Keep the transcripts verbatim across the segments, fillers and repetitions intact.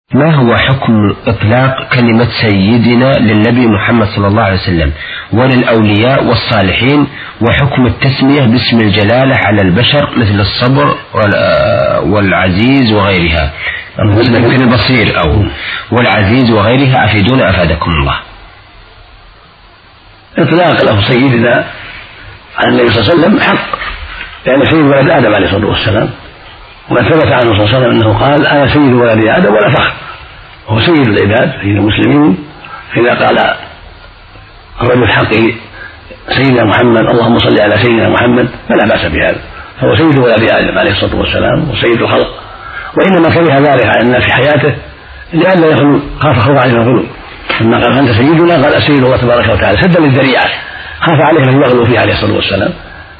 ما هو حكم إطلاق كلمة سيدنا للنبي محمد صلى الله عليه وسلم وللأولياء والصالحين، وحكم التسمية باسم الجلالة على البشر مثل الصبر والعزيز وغيرها، مثل البصير أو والعزيز وغيرها؟ أفيدونا أفادكم الله. إطلاق له سيدنا على النبي صلى الله عليه وسلم حق، لأن سيد ولد آدم عليه الصلاة والسلام، وقد ثبت عنه صلى الله عليه وسلم أنه قال: أنا سيد ولد آدم ولا فخر. وهو سيد العباد سيد المسلمين. إذا قال الرجل حقه سيدنا محمد اللهم صل على سيدنا محمد فلا بأس بهذا، فهو سيد ولد آدم عليه الصلاة والسلام وسيد الخلق، وإنما كره ذلك على الناس في حياته لئلا يغلو، خاف خوف عليه الغلو. لما قال أنت سيدنا قال سيد الله تبارك وتعالى سدا للذريعة، خاف عليه أن يغلو فيه عليه الصلاة والسلام.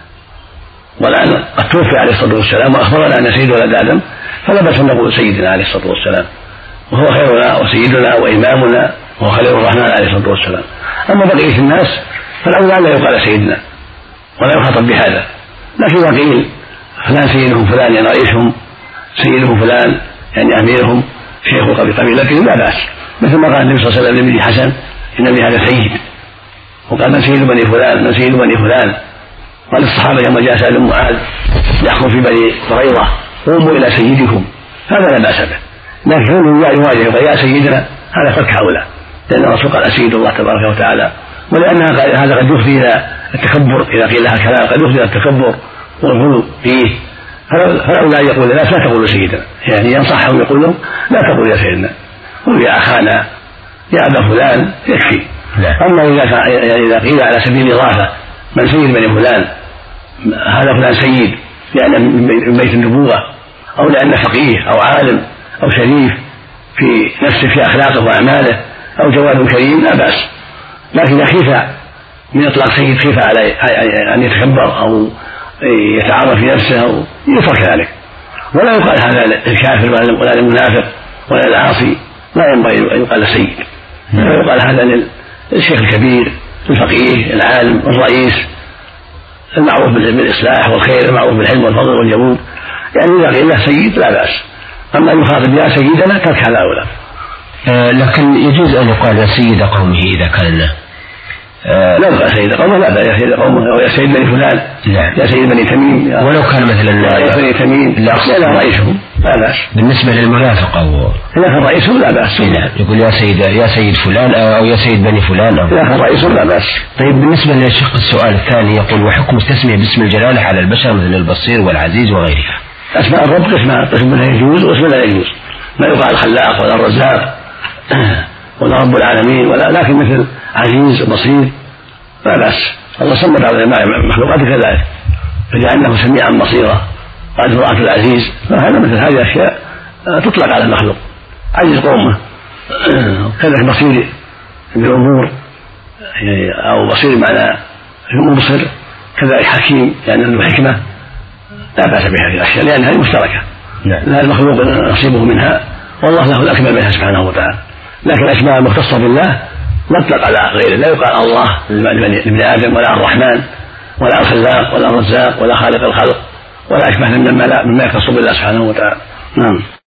والآن قد توفي عليه الصلاة والسلام وأخبرنا أن سيد ولد آدم، فلا بأس أن نقول سيدنا عليه الصلاة والسلام، وهو خيرنا وسيدنا وإمامنا وهو خليل الرحمن عليه الصلاة والسلام. أما بقية الناس فالأولى أن لا يقال سيدنا ولا يخاطب بهذا، لكن إذا قيل فلان سيدهم فلان يعني رئيسهم، سيدهم فلان يعني أميرهم، شيخ قبيلتهم، لا بأس. مثل ما قال النبي صلى الله عليه وسلم لابن حسن: إن ابني هذا سيد، وقال: من سيد بني فلان من سيد بني فلان. قال الصحابة يوم جاء سعد بن معاذ يحكم في بني قريظة: قوموا إلى سيدكم. هذا لا بأس به، لكن كونه يواجه يقول يا سيدنا هذا فك هؤلاء، لأن الرسول قال سيد الله تبارك وتعالى، ولأنها هذا قد يفضي إلى التكبر، إذا قيل لها كلام قد يفضي إلى التكبر والغلو فيه، فالأولى يقول الناس لا تقولوا سيدنا، يعني ينصحهم يقول لهم لا تقولوا يا سيدنا، قولوا يا أخانا يا أبا فلان يكفي. أما إذا قيل على سبيل الإضافة من سيد بني فلان، هذا فلان سيد لأن من بيت النبوة، أو لأن فقيه أو عالم أو شريف في نفسه في أخلاقه وأعماله، أو جواد كريم، لا بأس. لكن إذا خيف من إطلاق سيد خيف على أن يتكبر أو يتعرف في نفسه أو يترك ذلك، ولا يقال هذا الكافر ولا المنافق ولا العاصي، لا ينبغي أن يقال سيد، ولا يقال هذا للشيخ الكبير الفقيه العالم الرئيس المعروف بالإصلاح والخير المعروف بالحلم والفضل والجود، يعني إذا قيل له سيد لا بأس. أما أن يخاطب يا سيدنا ترك هذا أولى. آه لكن يجوز أن يقال يا سيد قومه إذا كان آه لا يا سيد قومه، لا لا يا سيد قومه أو يا سيد بني فلان، لا. يا سيد بني تميم، ولو كان مثلا يا بني تميم لا رئيسهم لا بأس. بالنسبة للمنافق أو إذا كان رئيسهم لا بأس، يقول يا سيد يا سيد فلان أو يا سيد بني فلان أو إذا كان رئيسهم لا بأس. طيب بالنسبة لشق السؤال الثاني يقول: وحكم التسمية باسم الجلالة على البشر مثل البصير والعزيز وغيرها؟ أسماء الرب قسمان، قسم منها يجوز وقسم لا يجوز، ما يقال الخلاق ولا الرزاق ولا رب العالمين ولا، لكن مثل عزيز وبصير لا بأس. الله سمى بعض المخلوقات كذلك فجعلناه سميعا بصيرا، قال امرأة العزيز، فهذا مثل هذه الأشياء تطلق على المخلوق، عزيز قومه، كذلك بصير بالأمور أو بصير معنى مبصر، كذلك حكيم لأنه عنده حكمة، لا بأس بهذه الأشياء لأنها مشتركة، لا المخلوق نصيبه منها والله له الأكمل منها سبحانه وتعالى. لكن الأسماء المختصة بالله لا تطلق على غيره، لا يقال الله لابن آدم ولا الرحمن ولا الخلاق ولا الرزاق ولا خالق الخلق ولا أشبه مما لا مما يختص بالله سبحانه وتعالى. نعم.